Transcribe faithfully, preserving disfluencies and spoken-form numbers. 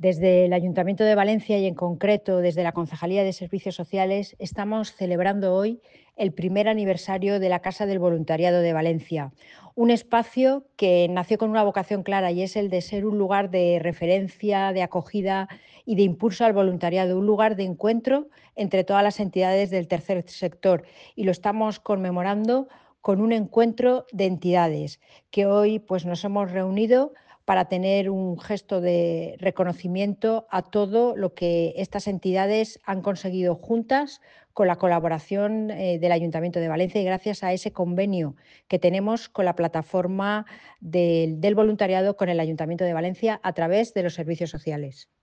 Desde el Ayuntamiento de Valencia y en concreto desde la Concejalía de Servicios Sociales estamos celebrando hoy el primer aniversario de la Casa del Voluntariado de Valencia, un espacio que nació con una vocación clara y es el de ser un lugar de referencia, de acogida y de impulso al voluntariado, un lugar de encuentro entre todas las entidades del tercer sector, y lo estamos conmemorando con un encuentro de entidades que hoy pues, nos hemos reunido para tener un gesto de reconocimiento a todo lo que estas entidades han conseguido juntas con la colaboración eh, del Ayuntamiento de Valencia y gracias a ese convenio que tenemos con la plataforma del, del voluntariado con el Ayuntamiento de Valencia a través de los servicios sociales.